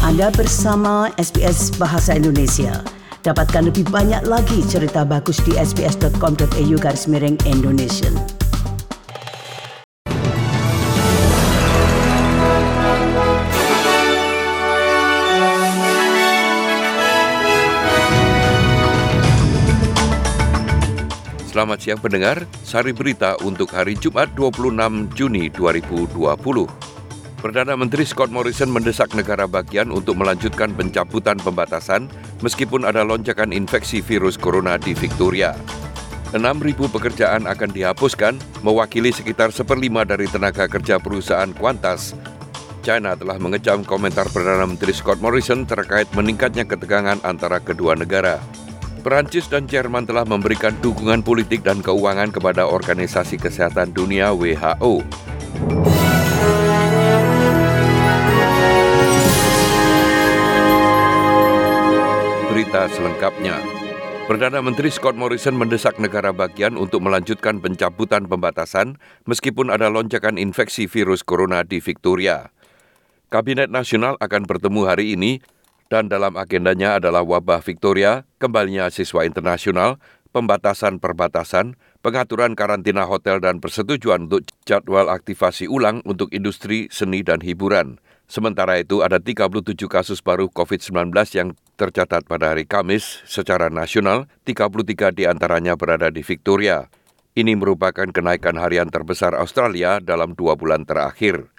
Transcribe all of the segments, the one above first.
Anda bersama SBS Bahasa Indonesia. Dapatkan lebih banyak lagi cerita bagus di sbs.com.au/Indonesian. Selamat siang pendengar, Sari Berita untuk hari Jumat 26 Juni 2020. Perdana Menteri Scott Morrison mendesak negara bagian untuk melanjutkan pencabutan pembatasan meskipun ada lonjakan infeksi virus corona di Victoria. 6.000 pekerjaan akan dihapuskan, mewakili sekitar 1/5 dari tenaga kerja perusahaan Qantas. China telah mengecam komentar Perdana Menteri Scott Morrison terkait meningkatnya ketegangan antara kedua negara. Perancis dan Jerman telah memberikan dukungan politik dan keuangan kepada Organisasi Kesehatan Dunia WHO. Berita selengkapnya. Perdana Menteri Scott Morrison mendesak negara bagian untuk melanjutkan pencabutan pembatasan meskipun ada lonjakan infeksi virus corona di Victoria. Kabinet Nasional akan bertemu hari ini dan dalam agendanya adalah wabah Victoria, kembalinya siswa internasional, pembatasan perbatasan, pengaturan karantina hotel dan persetujuan untuk jadwal aktivasi ulang untuk industri seni dan hiburan. Sementara itu ada 37 kasus baru COVID-19 yang tercatat pada hari Kamis secara nasional, 33 diantaranya berada di Victoria. Ini merupakan kenaikan harian terbesar Australia dalam 2 bulan terakhir.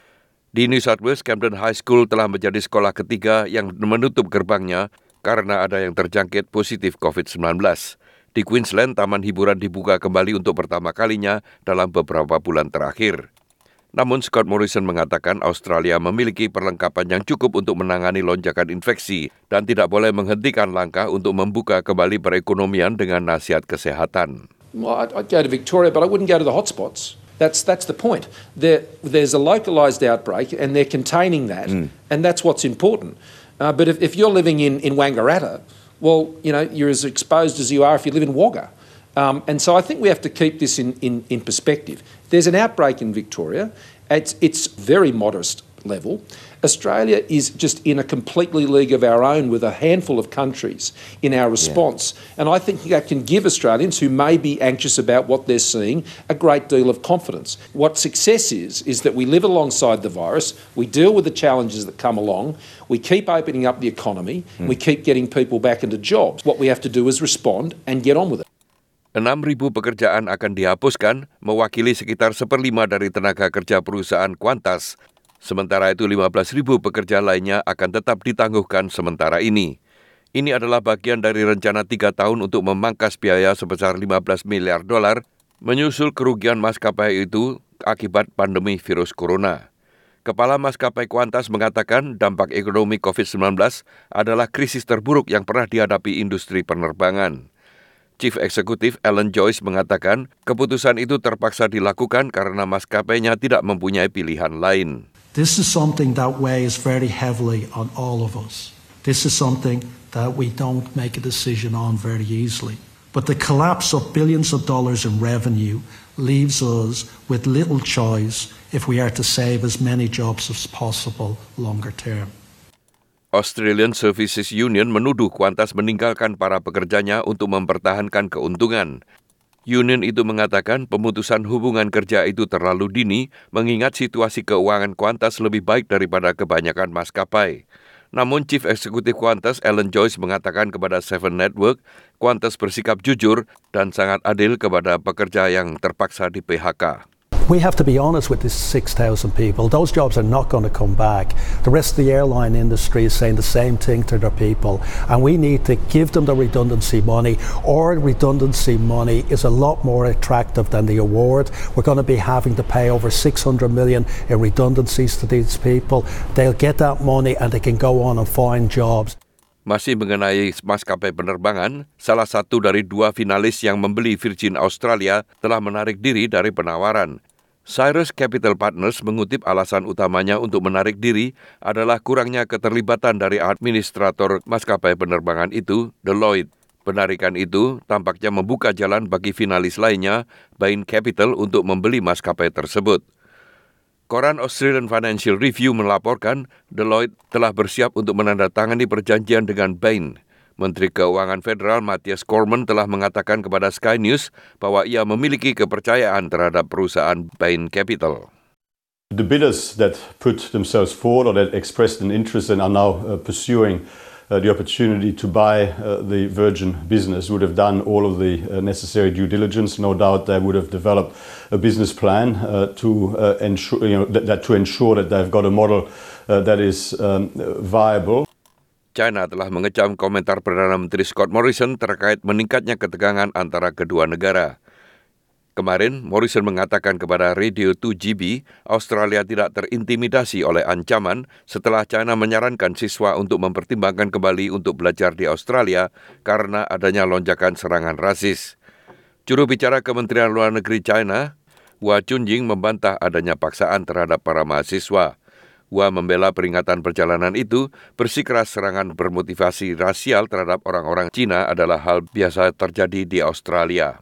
Di New South Wales, Camden High School telah menjadi sekolah ketiga yang menutup gerbangnya karena ada yang terjangkit positif COVID-19. Di Queensland, taman hiburan dibuka kembali untuk pertama kalinya dalam beberapa bulan terakhir. Namun Scott Morrison mengatakan Australia memiliki perlengkapan yang cukup untuk menangani lonjakan infeksi dan tidak boleh menghentikan langkah untuk membuka kembali perekonomian dengan nasihat kesehatan. Well, I'd go to Victoria, but I wouldn't go to the hotspots. That's the point. There's a localised outbreak and they're containing that, and that's what's important. But if you're living in Wangaratta, well, you know, you're as exposed as you are if you live in Wagga. And so I think we have to keep this in perspective. There's an outbreak in Victoria. It's very modest level. Australia is just in a completely league of our own with a handful of countries in our response. And I think that can give Australians who may be anxious about what they're seeing a great deal of confidence. What success is that we live alongside the virus, we deal with the challenges that come along, we keep opening up the economy, we keep getting people back into jobs. What we have to do is respond and get on with it. 6.000 pekerjaan akan dihapuskan, mewakili sekitar 1/5 dari tenaga kerja perusahaan Qantas. Sementara itu 15.000 pekerja lainnya akan tetap ditangguhkan sementara ini. Ini adalah bagian dari rencana 3 tahun untuk memangkas biaya sebesar $15 miliar menyusul kerugian maskapai itu akibat pandemi virus corona. Kepala maskapai Qantas mengatakan dampak ekonomi COVID-19 adalah krisis terburuk yang pernah dihadapi industri penerbangan. Chief Executive Alan Joyce mengatakan keputusan itu terpaksa dilakukan karena maskapainya tidak mempunyai pilihan lain. This is something that weighs very heavily on all of us. This is something that we don't make a decision on very easily. But the collapse of billions of dollars in revenue leaves us with little choice if we are to save as many jobs as possible longer term. Australian Services Union menuduh Qantas meninggalkan para pekerjanya untuk mempertahankan keuntungan. Union itu mengatakan pemutusan hubungan kerja itu terlalu dini mengingat situasi keuangan Qantas lebih baik daripada kebanyakan maskapai. Namun Chief Executive Qantas Alan Joyce mengatakan kepada Seven Network, Qantas bersikap jujur dan sangat adil kepada pekerja yang terpaksa di PHK. We have to be honest with these 6,000 people. Those jobs are not going to come back. The rest of the airline industry is saying the same thing to their people. And we need to give them the redundancy money. Our redundancy money is a lot more attractive than the award. We're going to be having to pay over $600 million in redundancies to these people. They'll get that money and they can go on and find jobs. Masih mengenai maskapai penerbangan, salah satu dari 2 finalis yang membeli Virgin Australia telah menarik diri dari penawaran. Cyrus Capital Partners mengutip alasan utamanya untuk menarik diri adalah kurangnya keterlibatan dari administrator maskapai penerbangan itu, Deloitte. Penarikan itu tampaknya membuka jalan bagi finalis lainnya, Bain Capital, untuk membeli maskapai tersebut. Koran Australian Financial Review melaporkan Deloitte telah bersiap untuk menandatangani perjanjian dengan Bain. Menteri Keuangan Federal Matthias Cormann telah mengatakan kepada Sky News bahwa ia memiliki kepercayaan terhadap perusahaan Bain Capital. The bidders that put themselves forward or that expressed an interest and are now pursuing the opportunity to buy the Virgin business would have done all of the necessary due diligence. No doubt they would have developed a business plan to ensure that they've got a model that is viable. China telah mengecam komentar Perdana Menteri Scott Morrison terkait meningkatnya ketegangan antara kedua negara. Kemarin, Morrison mengatakan kepada Radio 2GB, Australia tidak terintimidasi oleh ancaman setelah China menyarankan siswa untuk mempertimbangkan kembali untuk belajar di Australia karena adanya lonjakan serangan rasis. Juru bicara Kementerian Luar Negeri China, Hua Chunying, membantah adanya paksaan terhadap para mahasiswa. Hua membela peringatan perjalanan itu, bersikeras serangan bermotivasi rasial terhadap orang-orang Cina adalah hal biasa terjadi di Australia.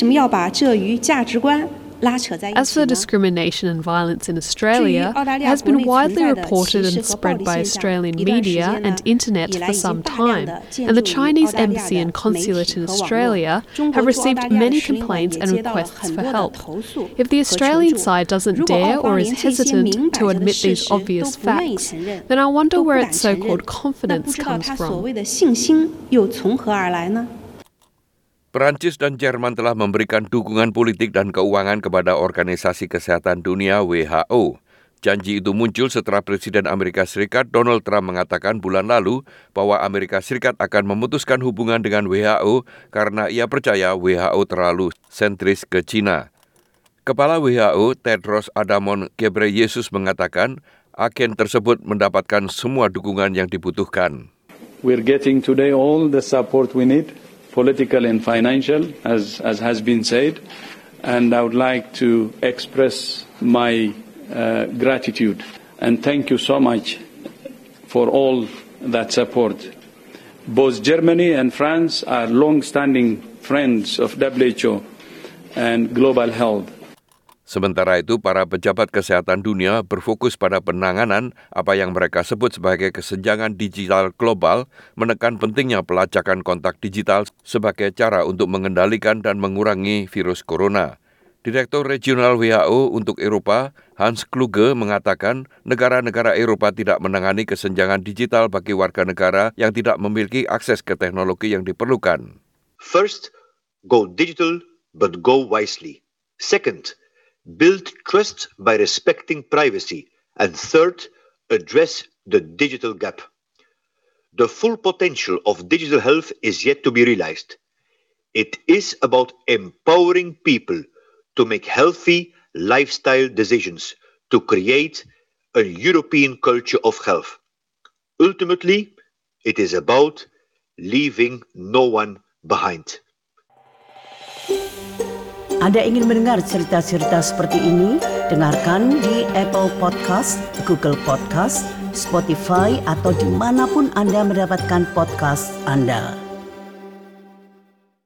As for discrimination and violence in Australia, it has been widely reported and spread by Australian media and internet for some time, and the Chinese embassy and consulate in Australia have received many complaints and requests for help. If the Australian side doesn't dare or is hesitant to admit these obvious facts, then I wonder where its so-called confidence comes from. Perancis dan Jerman telah memberikan dukungan politik dan keuangan kepada Organisasi Kesehatan Dunia WHO. Janji itu muncul setelah Presiden Amerika Serikat Donald Trump mengatakan bulan lalu bahwa Amerika Serikat akan memutuskan hubungan dengan WHO karena ia percaya WHO terlalu sentris ke China. Kepala WHO Tedros Adhanom Ghebreyesus mengatakan agen tersebut mendapatkan semua dukungan yang dibutuhkan. We're getting today all the support we need. Political and financial, as has been said, and I would like to express my gratitude and thank you so much for all that support. Both Germany and France are long-standing friends of WHO and global health. Sementara itu, para pejabat kesehatan dunia berfokus pada penanganan apa yang mereka sebut sebagai kesenjangan digital global, menekan pentingnya pelacakan kontak digital sebagai cara untuk mengendalikan dan mengurangi virus corona. Direktur Regional WHO untuk Eropa, Hans Kluge, mengatakan negara-negara Eropa tidak menangani kesenjangan digital bagi warga negara yang tidak memiliki akses ke teknologi yang diperlukan. First, go digital, but go wisely. Second, build trust by respecting privacy. And third, address the digital gap. The full potential of digital health is yet to be realized. It is about empowering people to make healthy lifestyle decisions to create a European culture of health. Ultimately, it is about leaving no one behind. Anda ingin mendengar cerita-cerita seperti ini? Dengarkan di Apple Podcast, Google Podcast, Spotify, atau dimanapun Anda mendapatkan podcast Anda.